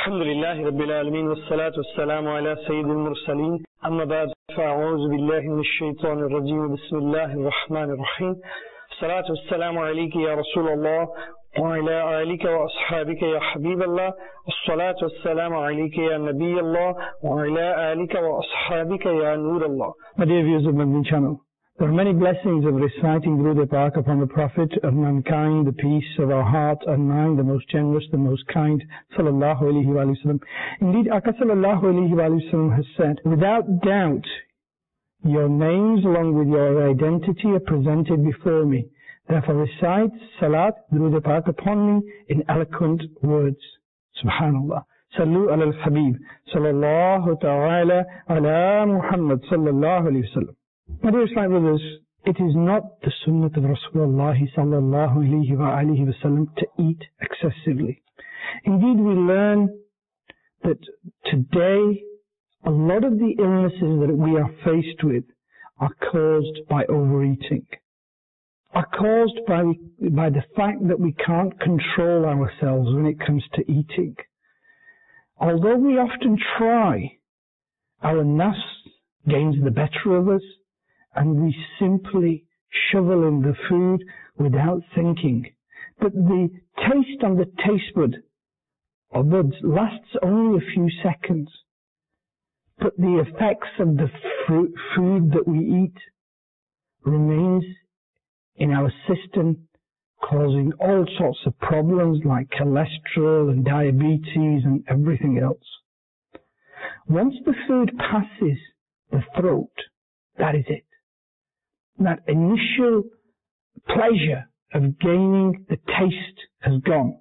الحمد لله رب العالمين والصلاة والسلام على سيد المرسلين أما بعد فأعوذ بالله من الشيطان الرجيم بسم الله الرحمن الرحيم الصلاة والسلام عليك يا رسول الله وعلى آلك وأصحابك يا حبيب الله الصلاة والسلام عليك يا نبي الله وعلى آلك وأصحابك يا نور الله. My dear viewers of Madin channel, there are many blessings of reciting Durood Pak upon the Prophet of mankind, the peace of our heart and mind, the most generous, the most kind, sallallahu alayhi wa sallam. Indeed, Aka sallallahu alayhi wa sallam has said, without doubt, your names along with your identity are presented before me. Therefore recite Salat, Durood Pak upon me in eloquent words. Subhanallah. Sallu ala al-Habib, sallallahu ta'ala ala Muhammad, sallallahu alayhi wa sallam. My dear Islamic brothers, it is not the sunnah of Rasulullah sallallahu alayhi wa alihi wa sallam to eat excessively. Indeed, we learn that today a lot of the illnesses that we are faced with are caused by overeating, are caused by the fact that we can't control ourselves when it comes to eating. Although we often try, our nafs gains the better of us, and we simply shovel in the food without thinking. But the taste on the taste bud or buds lasts only a few seconds. But the effects of the food that we eat remains in our system, causing all sorts of problems like cholesterol and diabetes and everything else. Once the food passes the throat, that is it. That initial pleasure of gaining the taste has gone.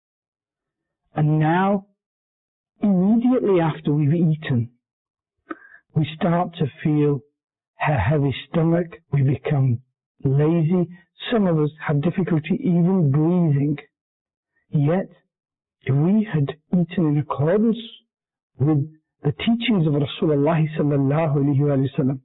And now, immediately after we've eaten, we start to feel a heavy stomach, we become lazy, some of us have difficulty even breathing. Yet, if we had eaten in accordance with the teachings of Rasulullah sallallahu alayhi wa sallam,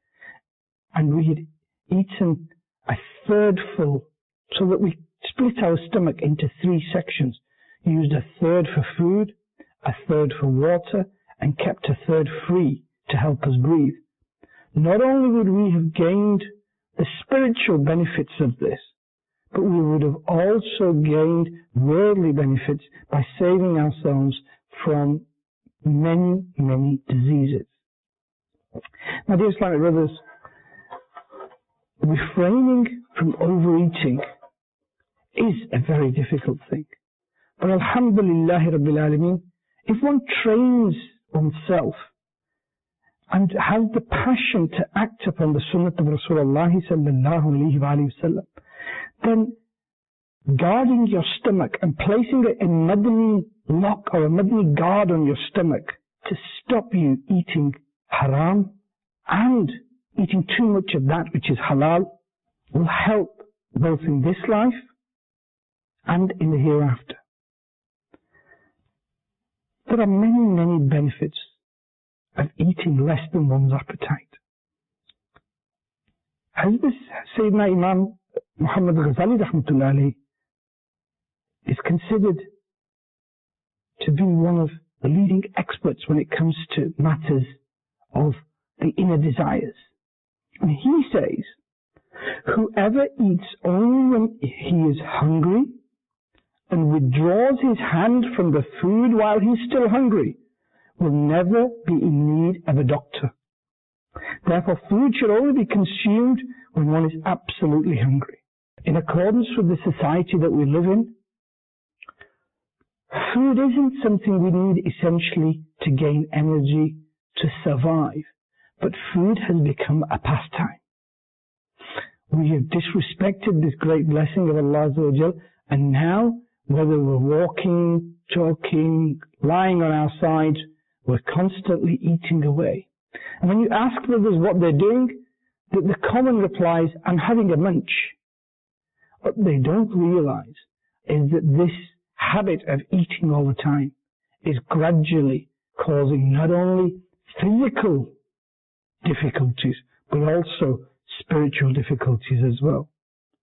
and we had eaten a third full, so that we split our stomach into 3 sections, used a third for food, a third for water, and kept a third free to help us breathe. Not only would we have gained the spiritual benefits of this, but we would have also gained worldly benefits by saving ourselves from many, many diseases. My dear Islamic brothers, refraining from overeating is a very difficult thing. But alhamdulillah rabbil alameen, if one trains oneself and has the passion to act upon the sunnah of Rasulullah sallallahu alayhi wa sallam, then guarding your stomach and placing a Madani lock or a Madani guard on your stomach to stop you eating haram and eating too much of that which is halal will help both in this life and in the hereafter. There are many, many benefits of eating less than one's appetite. As this Sayyidina Imam Muhammad Ghazali rahmatullah alayhi is considered to be one of the leading experts when it comes to matters of the inner desires. And he says, whoever eats only when he is hungry and withdraws his hand from the food while he's still hungry will never be in need of a doctor. Therefore, food should only be consumed when one is absolutely hungry. In accordance with the society that we live in, food isn't something we need essentially to gain energy to survive, but food has become a pastime. We have disrespected this great blessing of Allah Azza wa Jal, and now, whether we're walking, talking, lying on our sides, we're constantly eating away. And when you ask others what they're doing, the common reply is, I'm having a munch. What they don't realize is that this habit of eating all the time is gradually causing not only physical difficulties, but also spiritual difficulties as well.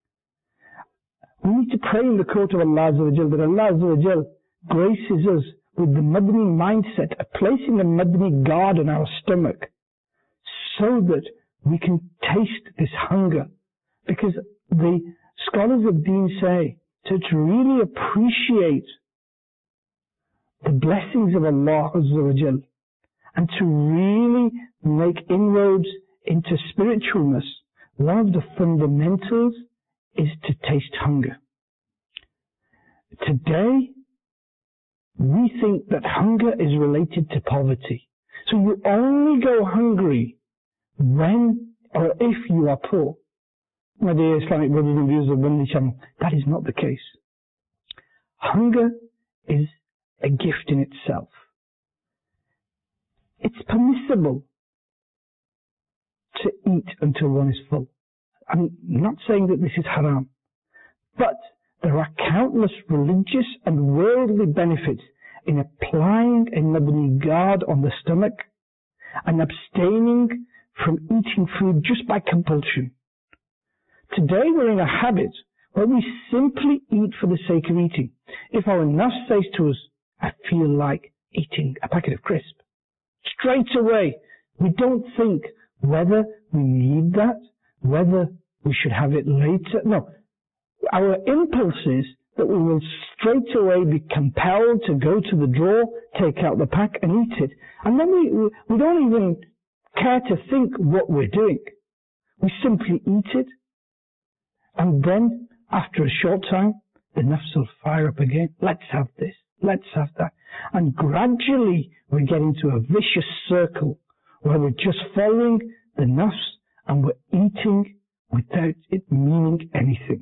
We need to pray in the court of Allah Azza wa Jal that Allah Azza wa Jal graces us with the Madani mindset of placing a Madani guard on our stomach so that we can taste this hunger. Because the scholars of Deen say to really appreciate the blessings of Allah Azza wa Jal and to really make inroads into spiritualness, one of the fundamentals is to taste hunger. Today, we think that hunger is related to poverty. So you only go hungry when or if you are poor. My dear Islamic brothers and viewers of Bundy Channel, that is not the case. Hunger is a gift in itself. It's permissible to eat until one is full. I'm not saying that this is haram, but there are countless religious and worldly benefits in applying a Madani guard on the stomach and abstaining from eating food just by compulsion. Today we're in a habit where we simply eat for the sake of eating. If our nafs says to us, I feel like eating a packet of crisp, straight away we don't think whether we need that, whether we should have it later. No, our impulse is that we will straight away be compelled to go to the drawer, take out the pack and eat it. And then we don't even care to think what we're doing. We simply eat it. And then, after a short time, the nafs will fire up again. Let's have this. Let's have that. And gradually, we get into a vicious circle where we're just following the nafs and we're eating without it meaning anything.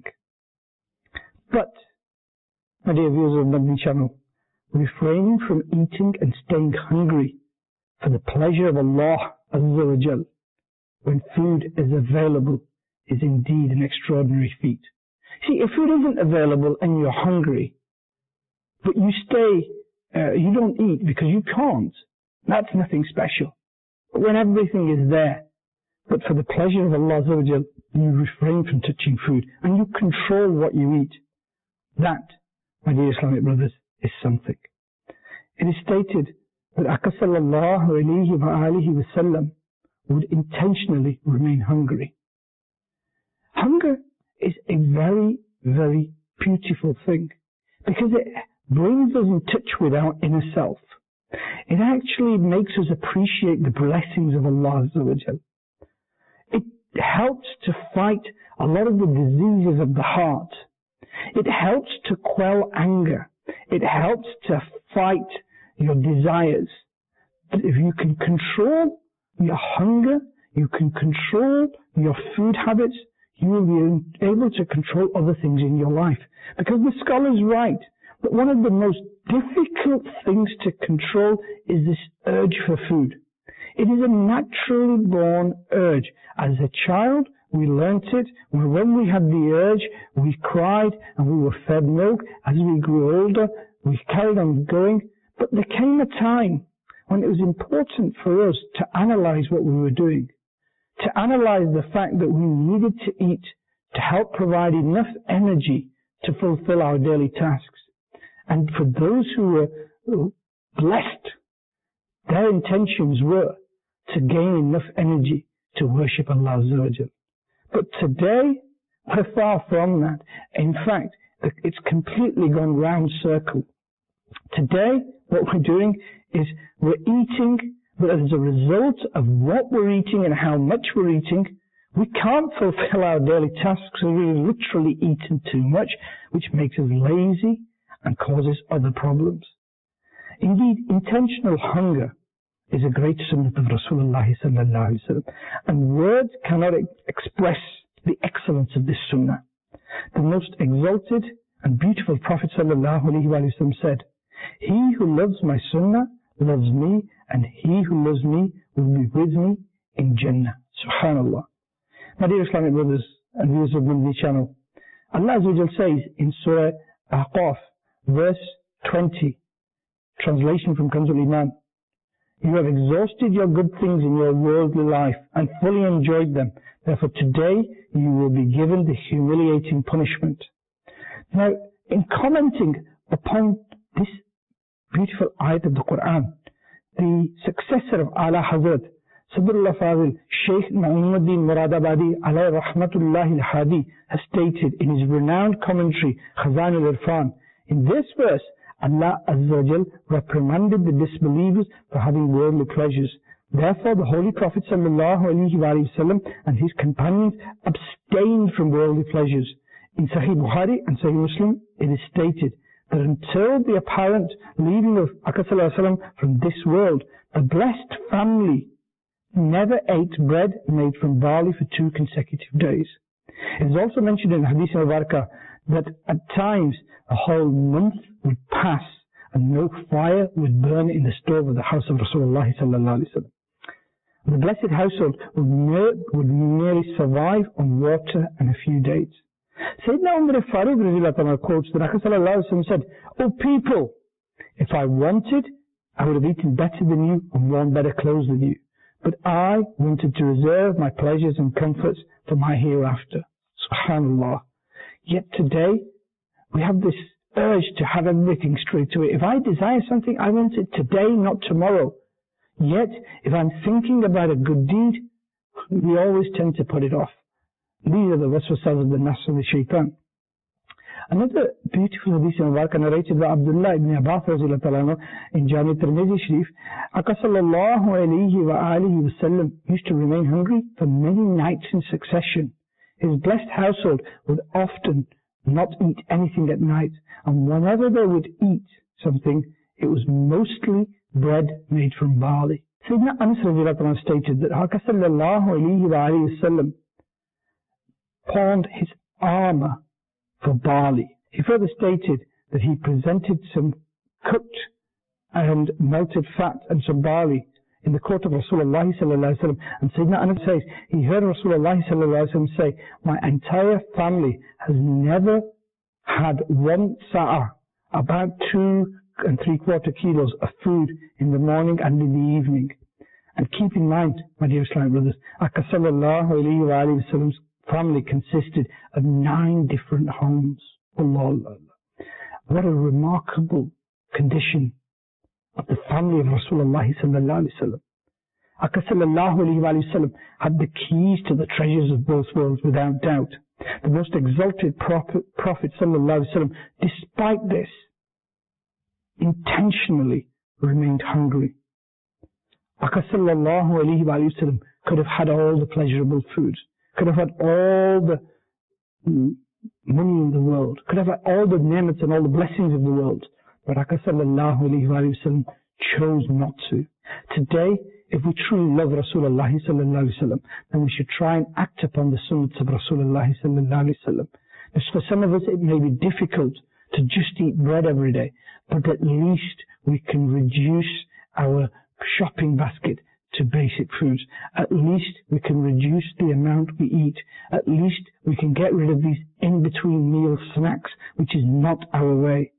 But, my dear viewers of Madani Channel, refraining from eating and staying hungry for the pleasure of Allah Azza wa Jal when food is available is indeed an extraordinary feat. See, if food isn't available and you're hungry, but you you don't eat because you can't, that's nothing special. But when everything is there, but for the pleasure of Allah Azza wa Jal, you refrain from touching food and you control what you eat, that, my dear Islamic brothers, is something. It is stated that Aka sallallahu alayhi wa alihi wa sallam would intentionally remain hungry. Hunger is a very, very beautiful thing because it brings us in touch with our inner self. It actually makes us appreciate the blessings of Allah Azza wa Jal. It helps to fight a lot of the diseases of the heart. It helps to quell anger. It helps to fight your desires. But if you can control your hunger, you can control your food habits, you will be able to control other things in your life. Because the scholars write that one of the most difficult things to control is this urge for food. It is a naturally born urge. As a child, we learnt it. When we had the urge, we cried and we were fed milk. As we grew older, we carried on going. But there came a time when it was important for us to analyze what we were doing, to analyze the fact that we needed to eat to help provide enough energy to fulfill our daily tasks. And for those who were blessed, their intentions were to gain enough energy to worship Allah Azza wa Jal. But today, we're far from that. In fact, it's completely gone round circle. Today, what we're doing is we're eating, but as a result of what we're eating and how much we're eating, we can't fulfill our daily tasks, so we're literally eating too much, which makes us lazy and causes other problems. Indeed, intentional hunger is a great sunnah of Rasulullah sallallahu alaihi wasallam, and words cannot express the excellence of this sunnah. The most exalted and beautiful Prophet sallallahu alaihi wasallam said, "He who loves my sunnah loves me, and he who loves me will be with me in Jannah." Subhanallah. My dear Islamic brothers and viewers of Madani Channel, Allah Azza wa Jal says in Surah Ahqaf, verse 20, translation from Kanzul Iman, "You have exhausted your good things in your worldly life and fully enjoyed them. Therefore today you will be given the humiliating punishment." Now, in commenting upon this beautiful ayat of the Quran. The successor of Ala Hazrat, Sadrullah Fazil, Shaykh Muhammaddin Muradabadi, alayhi rahmatullahi al-Hadi, has stated in his renowned commentary, Khazan al-Irfan, in this verse, Allah Azza wa Jal reprimanded the disbelievers for having worldly pleasures. Therefore, the Holy Prophet ﷺ and his companions abstained from worldly pleasures. In Sahih Bukhari and Sahih Muslim, it is stated that until the apparent leaving of Aqsa from this world, the blessed family never ate bread made from barley for 2 consecutive days. It is also mentioned in Hadith al-Barakah that at times a whole month would pass and no fire would burn in the stove of the house of Rasulullah sallallahu alaihi wasallam. The blessed household would merely survive on water and a few dates. Sayyidina Umar al-Faruq quotes that Aqsa sallallahu alaihi wasallam said, "O people, if I wanted, I would have eaten better than you and worn better clothes than you. But I wanted to reserve my pleasures and comforts for my hereafter." Subhanallah. Yet today, we have this urge to have everything straight away. If I desire something, I want it today, not tomorrow. Yet, if I'm thinking about a good deed, we always tend to put it off. These are the waswasas of the nafs and the shaitan. Another beautiful hadith narrated by Abdullah ibn Abbas in Jami Tirmidhi Sharif, Aqsa sallallahu alayhi wa alihi wa sallam used to remain hungry for many nights in succession. His blessed household would often not eat anything at night, and whenever they would eat something, it was mostly bread made from barley. Sayyidina Anas stated that Aqsa sallallahu alayhi wa alihi wa sallam pawned his armor for barley. He further stated that he presented some cooked and melted fat and some barley in the court of Rasulullah sallallahu alaihi wasallam, and Sayyidina Anas says he heard Rasulullah sallallahu alaihi wasallam say, "My entire family has never had 1 sa'a, about 2 3/4 kilos of food in the morning and in the evening." And keep in mind, my dear Islamic brothers, Aqsa sallallahu alayhi wa sallam's family consisted of 9 different homes. Allah, Allah. What a remarkable condition of the family of Rasulullah sallallahu alaihi wasallam. Aqsa sallallahu alaihi wasallam had the keys to the treasures of both worlds without doubt. The most exalted Prophet sallallahu alaihi wasallam, despite this, intentionally remained hungry. Aqsa sallallahu alaihi wasallam could have had all the pleasurable foods, could have had all the money in the world, could have had all the ni'mats and all the blessings of the world, but Aqsa sallallahu alayhi wa sallam chose not to. Today, if we truly love Rasulullah sallallahu alayhi wa sallam, then we should try and act upon the sunnahs of Rasulullah sallallahu alayhi wa sallam. For some of us, it may be difficult to just eat bread every day, but at least we can reduce our shopping basket to basic foods. At least we can reduce the amount we eat. At least we can get rid of these in-between meal snacks, which is not our way.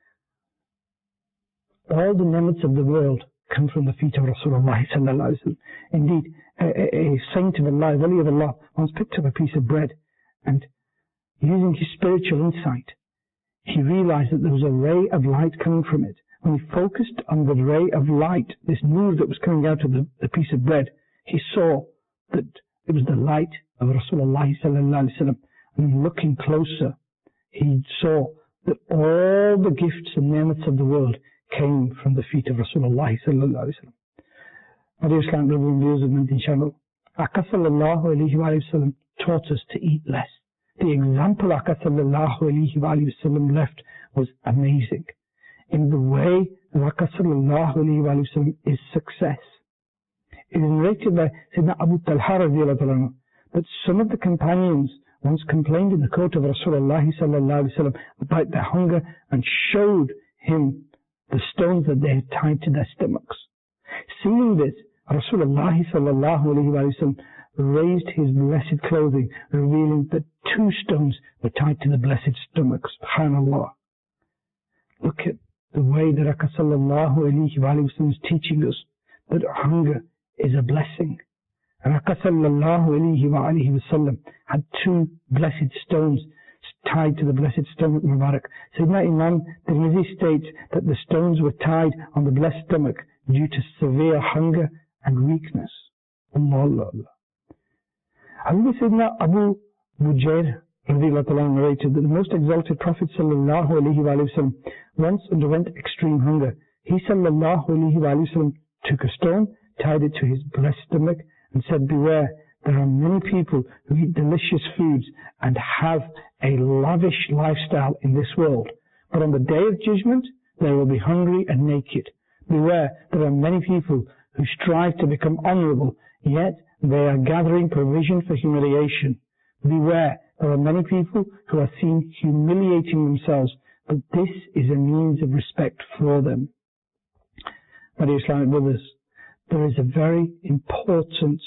All the ni'mats of the world come from the feet of Rasulullah sallallahu alaihi wasallam. Indeed, a saint of Allah, a wali of Allah, once picked up a piece of bread and, using his spiritual insight, he realized that there was a ray of light coming from it. When he focused on the ray of light, this nur that was coming out of the piece of bread, he saw that it was the light of Rasulullah sallallahu alaihi wasallam. And looking closer, he saw that all the gifts and ni'mats of the world came from the feet of Rasulullah sallallahu alaihi wasallam. My dear Islamic brothers and viewers of Mendin Channel, Aqsa sallallahu alaihi wasallam taught us to eat less. The example Aqsa sallallahu alaihi wasallam left was amazing. In the way of Aqsa sallallahu alaihi wasallam is success. It is narrated by Sayyidina Abu Talha radiallahu anhu that some of the companions once complained in the court of Rasulullah sallallahu alaihi wasallam about their hunger and showed him the stones that they had tied to their stomachs. Seeing this, Rasulullah sallallahu alaihi wasallam raised his blessed clothing, revealing that 2 stones were tied to the blessed stomachs. Subhanallah. Look at the way that Aqsa sallallahu alaihi wasallam is teaching us that hunger is a blessing. And Aqsa sallallahu alaihi wasallam had 2 blessed stones tied to the blessed stomach Mubarak. Sayyidina Imam Tirmidhi states that the stones were tied on the blessed stomach due to severe hunger and weakness. Allah. Sayyidina Abu Bujair narrated that the most exalted Prophet sallallahu alaihi wasallam once underwent extreme hunger. He sallallahu alaihi wasallam took a stone, tied it to his blessed stomach, and said, "Beware, there are many people who eat delicious foods and have a lavish lifestyle in this world. But on the day of judgment, they will be hungry and naked. Beware, there are many people who strive to become honorable, yet they are gathering provision for humiliation. Beware, there are many people who are seen humiliating themselves, but this is a means of respect for them." My dear Islamic brothers, there is a very important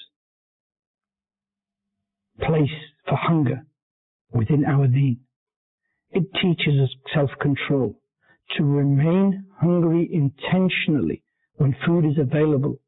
place for hunger within our deen. It teaches us self-control, to remain hungry intentionally when food is available,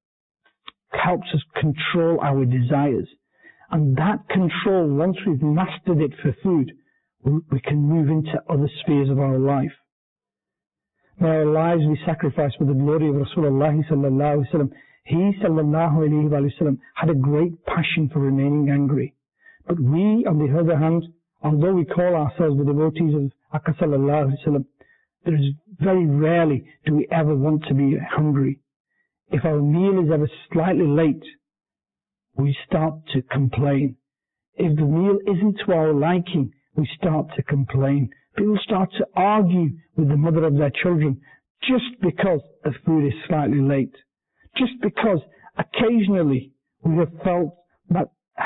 helps us control our desires. And that control, once we've mastered it for food, we can move into other spheres of our life. May our lives be sacrificed for the glory of Rasulullah sallallahu alaihi wasallam. He sallallahu alaihi wasallam had a great passion for remaining angry. But we, on the other hand, although we call ourselves the devotees of Akka sallallahu alaihi wasallam, there is very rarely do we ever want to be hungry. If our meal is ever slightly late, we start to complain. If the meal isn't to our liking, we start to complain. People start to argue with the mother of their children just because the food is slightly late. Just because occasionally we have felt that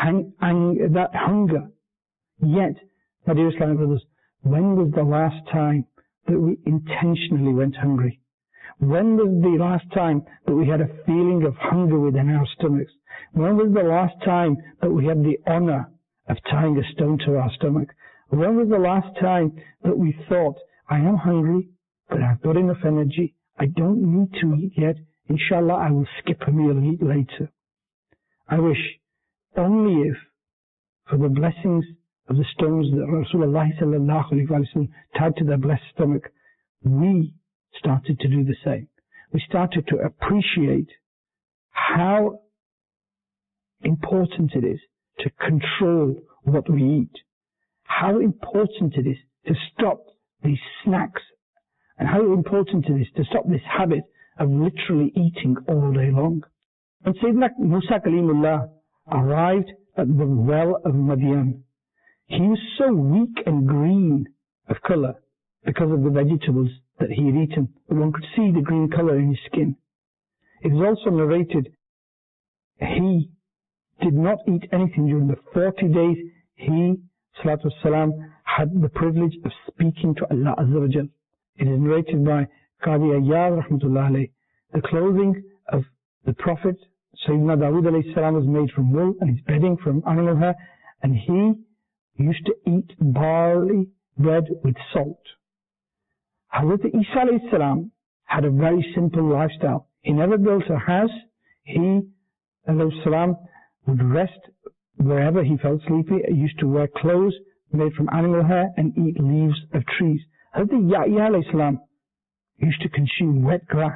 hunger. Yet, my dear Islamic brothers, when was the last time that we intentionally went hungry? When was the last time that we had a feeling of hunger within our stomachs? When was the last time that we had the honor of tying a stone to our stomach? When was the last time that we thought, I am hungry, but I've got enough energy, I don't need to eat yet, inshallah I will skip a meal and eat later. I wish only if, for the blessings of the stones that Rasulullah sallallahu alaihi wasallam tied to their blessed stomach, we started to do the same. We started to appreciate how important it is to control what we eat. How important it is to stop these snacks, and how important it is to stop this habit of literally eating all day long. When Sayyidina Musa Kalimullah arrived at the well of Madian, he was so weak and green of colour because of the vegetables that he had eaten, that one could see the green colour in his skin. It is also narrated he did not eat anything during the 40 days he, salatu wassalam, had the privilege of speaking to Allah Azza wa Jal. It is narrated by Qadi Ayyad rahmatullah alayh. The clothing of the Prophet Sayyidina Dawood alayhi salam was made from wool and his bedding from animal hair, and he used to eat barley bread with salt. Hazrat Isa alayhi salam had a very simple lifestyle. He never built a house. He alayhi salam would rest wherever he felt sleepy. He used to wear clothes made from animal hair and eat leaves of trees. Hazrat Yahya alayhi salam used to consume wet grass.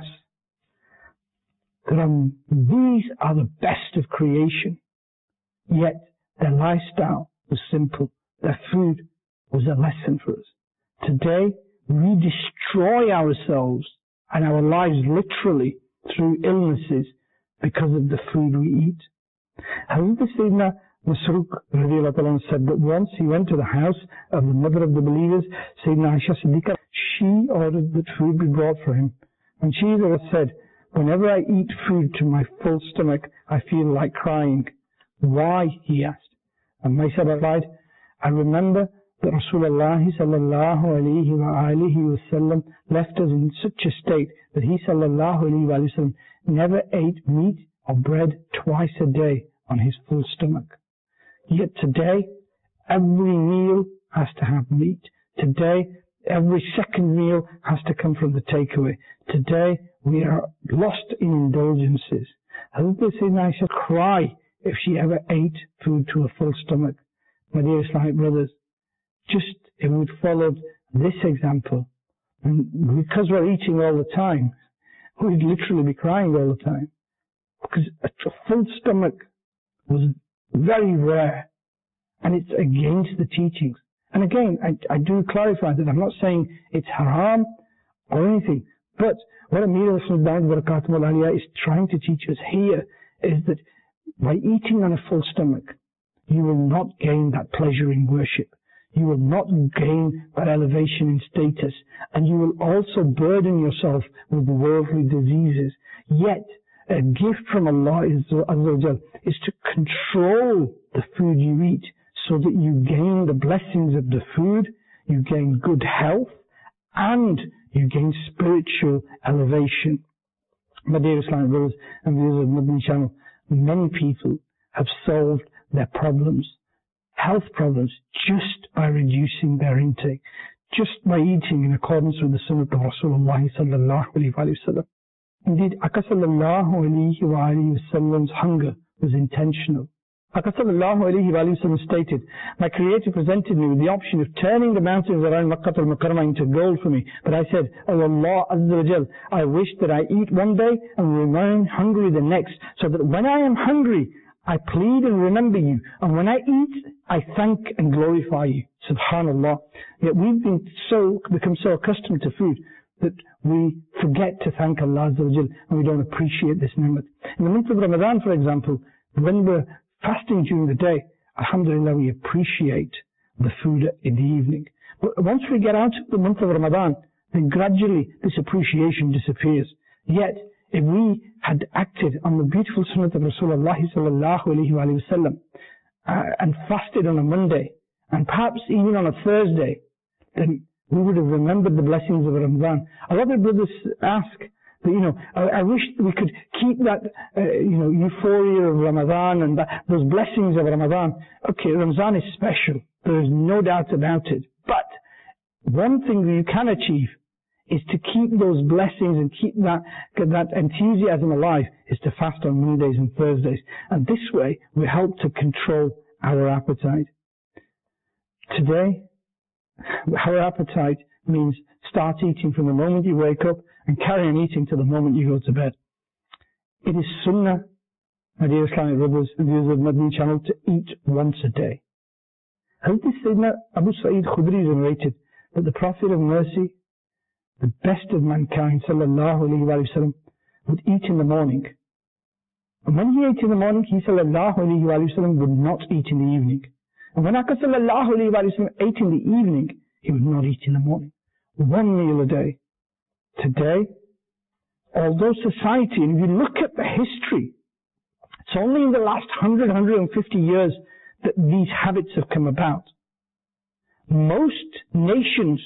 These are the best of creation. Yet their lifestyle was simple. Their food was a lesson for us. Today we destroy ourselves and our lives literally through illnesses because of the food we eat. Hazrat Sayyidina Masruq said that once he went to the house of the mother of the believers, Sayyidina Aisha Siddiqa. She ordered that food be brought for him. And she said, whenever I eat food to my full stomach, I feel like crying. Why? He asked. And Maisa replied, I remember that Rasulullah sallallahu alayhi wa alihi wasallam left us in such a state that he sallallahu alayhi wa sallam never ate meat or bread twice a day on his full stomach. Yet today, every meal has to have meat. Today, every second meal has to come from the takeaway. Today, we are lost in indulgences. Hazrat Sayyidina Aisha cry if she ever ate food to a full stomach. My dear Islamic brothers, just if we'd followed this example, and because we're eating all the time, we'd literally be crying all the time. Because a full stomach was very rare, and it's against the teachings. And again, I do clarify that I'm not saying it's haram or anything, but what Amir al-Sunnah is trying to teach us here is that by eating on a full stomach, you will not gain that pleasure in worship. You will not gain that elevation in status, and you will also burden yourself with worldly diseases. Yet, a gift from Allah is to control the food you eat so that you gain the blessings of the food, you gain good health, and you gain spiritual elevation. My dear Islamic brothers and viewers of Madani Channel, many people have solved their problems, health problems, just by reducing their intake, just by eating in accordance with the Sunnah of Rasulullah sallallahu alayhi wa sallam. Indeed, Aka sallallahu alayhi wa sallam's hunger was intentional. Aka sallallahu alayhi wa sallam stated, my Creator presented me with the option of turning the mountains around Makkah al-Mukarramah into gold for me. But I said, oh Allah Azza wa Jal, I wish that I eat one day and remain hungry the next, so that when I am hungry, I plead and remember you, and when I eat, I thank and glorify you. Subhanallah. Yet we've become so accustomed to food that we forget to thank Allah Azza wa Jal, and we don't appreciate this ni'mat. In the month of Ramadan, for example, when we're fasting during the day, alhamdulillah, we appreciate the food in the evening. But once we get out of the month of Ramadan, then gradually this appreciation disappears. Yet, if we had acted on the beautiful sunnah of Rasulullah sallallahu alayhi wa sallam and fasted on a Monday, and perhaps even on a Thursday, then we would have remembered the blessings of Ramadan. A lot of brothers ask, I wish we could keep that, euphoria of Ramadan and those blessings of Ramadan. Okay, Ramadan is special. There is no doubt about it. But one thing that you can achieve is to keep those blessings and keep that enthusiasm alive, is to fast on Mondays and Thursdays. And this way, we help to control our appetite. Today, our appetite means start eating from the moment you wake up and carry on eating till the moment you go to bed. It is sunnah, my dear Islamic brothers and viewers of Madani Channel, to eat once a day. Hazrat Sayyidina Abu Sa'id Khudri narrated that the Prophet of Mercy, the best of mankind, sallallahu alayhi wa sallam, would eat in the morning. And when he ate in the morning, he sallallahu alayhi wa sallam would not eat in the evening. And when Aka sallallahu alayhi wa sallam ate in the evening, he would not eat in the morning. One meal a day. Today, although society, and if you look at the history, it's only in the last 150 years that these habits have come about. Most nations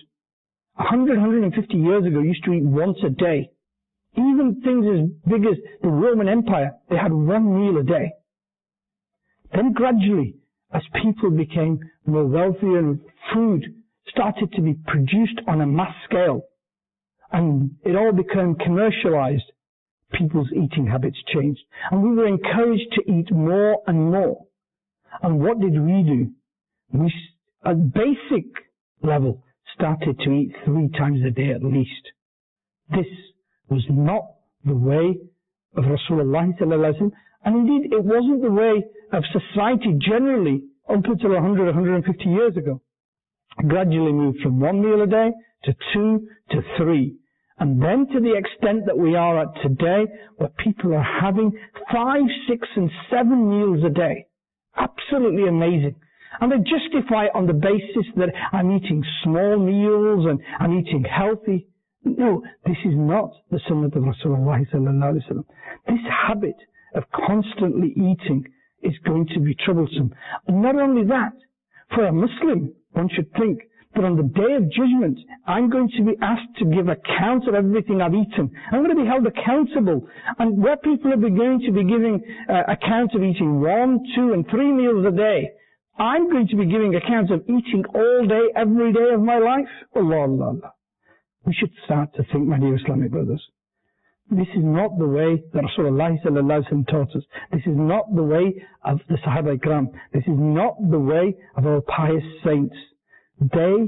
150 years ago used to eat once a day. Even things as big as the Roman Empire, they had one meal a day. Then gradually, as people became more wealthy and food started to be produced on a mass scale, and it all became commercialized, people's eating habits changed. And we were encouraged to eat more and more. And what did we do? We, at basic level, started to eat 3 times a day at least. This was not the way of Rasulullah sallallahu alaihi wasallam, and indeed it wasn't the way of society generally up until 150 years ago. It gradually moved from 1 meal a day to 2 to 3. And then to the extent that we are at today, where people are having 5, 6 and 7 meals a day. Absolutely amazing. And they justify it on the basis that I'm eating small meals and I'm eating healthy. No, this is not the sunnah of Rasulullah sallallahu alaihi wasallam. This habit of constantly eating is going to be troublesome. And not only that, for a Muslim, one should think that on the day of judgment, I'm going to be asked to give account of everything I've eaten. I'm going to be held accountable. And where people are going to be giving account of eating 1, 2 and 3 meals a day, I'm going to be giving account of eating all day, every day of my life. Allah, Allah, Allah. We should start to think, my dear Islamic brothers. This is not the way that Rasulullah sallallahu alaihi wasallam taught us. This is not the way of the Sahaba Ikram. This is not the way of our pious saints. They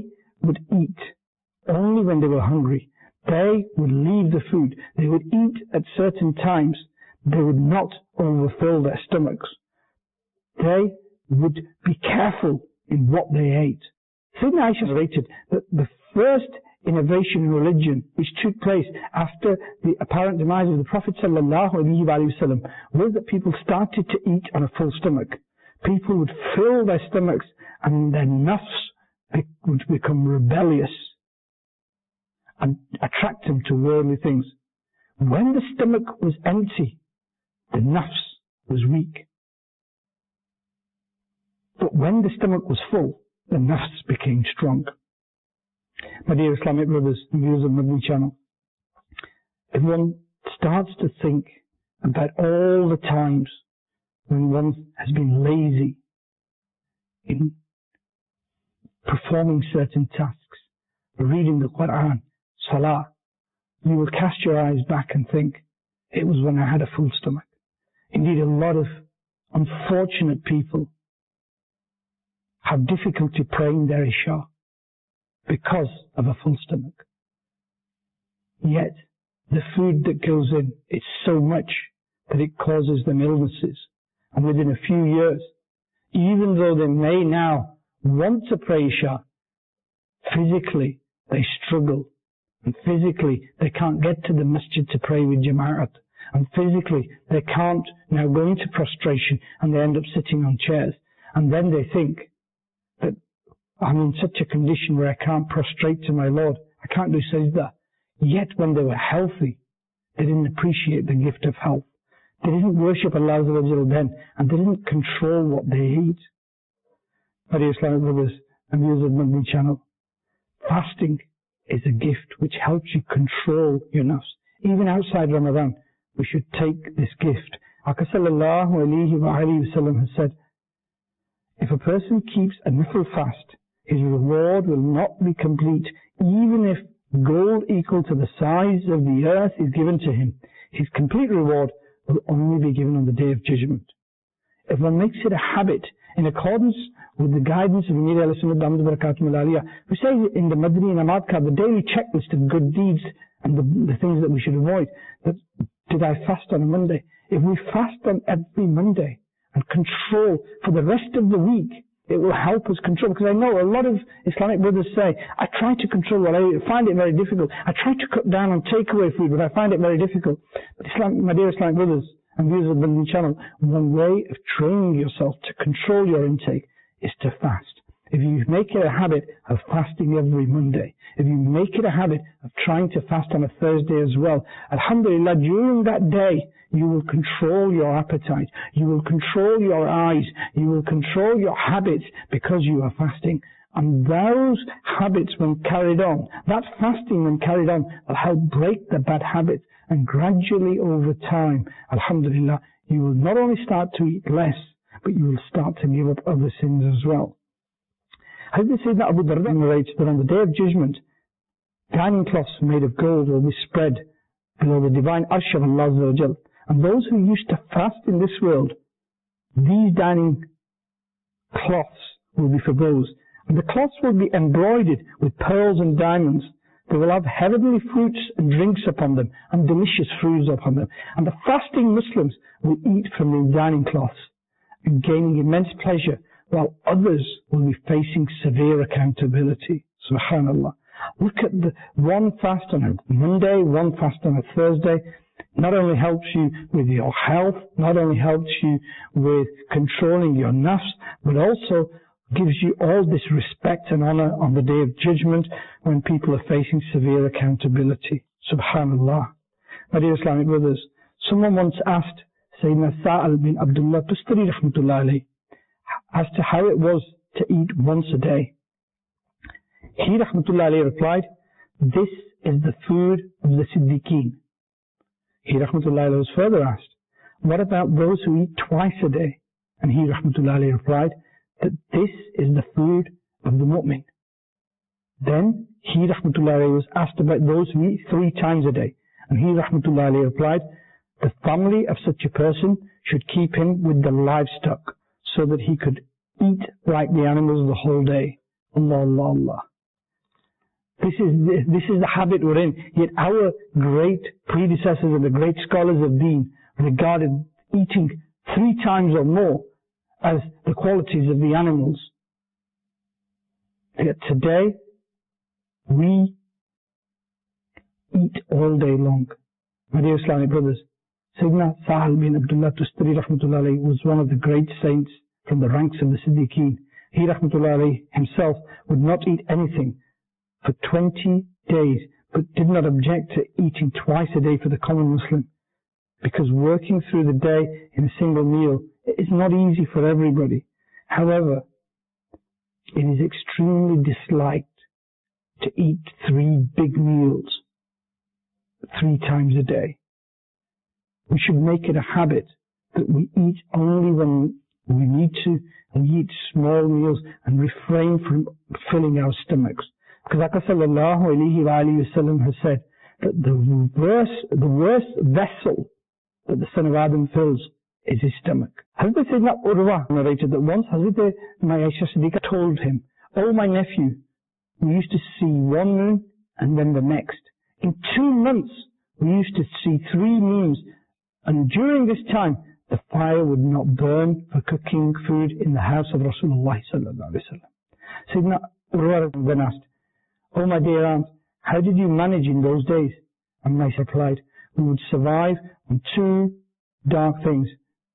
would eat only when they were hungry. They would leave the food. They would eat at certain times. They would not overfill their stomachs. They would be careful in what they ate. Sayyidina Aisha narrated that the first innovation in religion which took place after the apparent demise of the Prophet ﷺ was that people started to eat on a full stomach. People would fill their stomachs and their nafs would become rebellious and attract them to worldly things. When the stomach was empty, the nafs was weak. But when the stomach was full, the nafs became strong. My dear Islamic brothers and viewers of Madani Channel, if one starts to think about all the times when one has been lazy in performing certain tasks, reading the Quran, Salah, you will cast your eyes back and think, it was when I had a full stomach. Indeed, a lot of unfortunate people have difficulty praying their Isha because of a full stomach. Yet, the food that goes in is so much that it causes them illnesses. And within a few years, even though they may now want to pray Isha, physically they struggle. And physically they can't get to the masjid to pray with Jama'at. And physically they can't now go into prostration and they end up sitting on chairs. And then they think that I'm in such a condition where I can't prostrate to my Lord. I can't do sajda. Yet when they were healthy, they didn't appreciate the gift of health. They didn't worship Allah then, and they didn't control what they ate. My dear Islamic brothers and viewers of Madani Channel, fasting is a gift which helps you control your nafs. Even outside Ramadan, we should take this gift. Aka sallallahu alayhi wa sallam has said, if a person keeps a nafil fast, his reward will not be complete, even if gold equal to the size of the earth is given to him. His complete reward will only be given on the Day of Judgment. If one makes it a habit in accordance with the guidance of Amir al-Sunnah Dhamma Barakatum al-Aliyah, we say in the Madani Namad Card, the daily checklist of good deeds and the things that we should avoid, that did I fast on a Monday? If we fast on every Monday and control for the rest of the week, it will help us control. Because I know a lot of Islamic brothers say, I try to control what I eat, I find it very difficult. I try to cut down on takeaway food, but I find it very difficult. But my dear Islamic brothers and viewers of the Madani Channel, one way of training yourself to control your intake is to fast. If you make it a habit of fasting every Monday, if you make it a habit of trying to fast on a Thursday as well, alhamdulillah, during that day, you will control your appetite, you will control your eyes, you will control your habits because you are fasting. And those habits, when carried on, that fasting when carried on, will help break the bad habits. And gradually over time, alhamdulillah, you will not only start to eat less, but you will start to give up other sins as well. Hazrat Sayyidina Abu Darda narrates that on the Day of Judgment, dining cloths made of gold will be spread below the divine arsh of Allah Azza wa Jal. And those who used to fast in this world, these dining cloths will be for those. And the cloths will be embroidered with pearls and diamonds. They will have heavenly fruits and drinks upon them, and delicious fruits upon them. And the fasting Muslims will eat from the dining cloths, and gaining immense pleasure, while others will be facing severe accountability. Subhanallah. Look at the one fast on a Monday, one fast on a Thursday. Not only helps you with your health, not only helps you with controlling your nafs, but also gives you all this respect and honor on the Day of Judgment when people are facing severe accountability. Subhanallah. My dear Islamic brothers, someone once asked Sayyidina Sa'al bin Abdullah Tustari rahmatullah alayhi as to how it was to eat once a day. He rahmatullah alayhi replied, this is the food of the Siddiqeen. He rahmatullah alayhi was further asked, what about those who eat twice a day? And he rahmatullah alayhi replied, that this is the food of the mu'min. Then he rahmatullah alayhi was asked about those who eat 3 times a day. And he rahmatullah alayhi replied, the family of such a person should keep him with the livestock so that he could eat like the animals the whole day. Allah, Allah, Allah. This is the habit we're in. Yet our great predecessors and the great scholars of Deen regarded eating 3 times or more as the qualities of the animals. Yet today, we eat all day long. My dear Islamic brothers, Sayyidina Sahal bin Abdullah Tustari rahmatullah alayhi was one of the great saints from the ranks of the Siddiqeen. He rahmatullah alayhi himself would not eat anything for 20 days, but did not object to eating twice a day for the common Muslim, because working through the day in a single meal is not easy for everybody. However, it is extremely disliked to eat 3 big meals 3 times a day. We should make it a habit that we eat only when we need to, and we eat small meals and refrain from filling our stomachs. Because like sallallahu alayhi wa sallam has said that the worst vessel that the son of Adam fills is his stomach. Hazrat Sayyidina Urwa narrated that once Hazrat Aisha Siddiqa told him, "Oh my nephew, we used to see one moon and then the next. In 2 months we used to see 3 moons, and during this time the fire would not burn for cooking food in the house of Rasulullah sallallahu alaihi wasallam." Sayyidina Urwa then asked, "Oh my dear aunt, how did you manage in those days?" And Aisha replied, "We would survive on 2 dark things,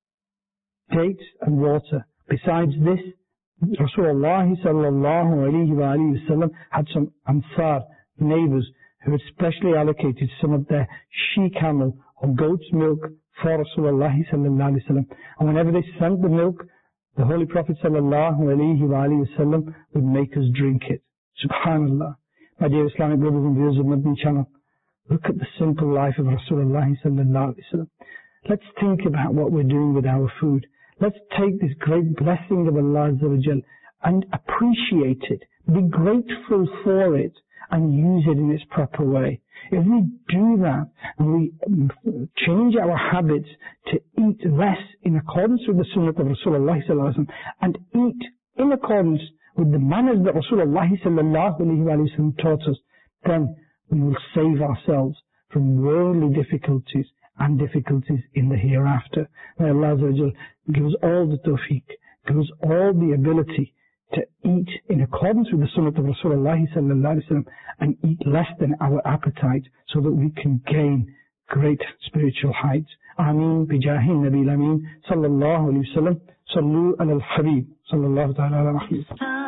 dates and water. Besides this, Rasulullah sallallahu alayhi wa sallam had some Ansar neighbors who had specially allocated some of their she-camel or goat's milk for Rasulullah sallallahu alayhi wa sallam. And whenever they sent the milk, the Holy Prophet sallallahu alayhi wa sallam would make us drink it." Subhanallah. My dear Islamic brothers and viewers of Madani channel, look at the simple life of Rasulullah sallallahu alayhi wa sallam. Let's think about what we're doing with our food. Let's take this great blessing of Allah Azza wa Jal and appreciate it, be grateful for it, and use it in its proper way. If we do that and we change our habits to eat less in accordance with the sunnah of Rasulullah sallallahu alaihi wasallam and eat in accordance with the manners that Rasulullah sallallahu alaihi wasallam taught us, then we will save ourselves from worldly difficulties and difficulties in the hereafter. May Allah Azza wa Jal give us all the tawfiq, give us all the ability to eat in accordance with the sunnah of Rasulullah sallallahu alaihi wasallam and eat less than our appetite, so that we can gain great spiritual heights. Ameen bijahi Nabi Ameen sallallahu alaihi wasallam. Sallu ala al-Habib sallallahu ta'ala ala Muhammad.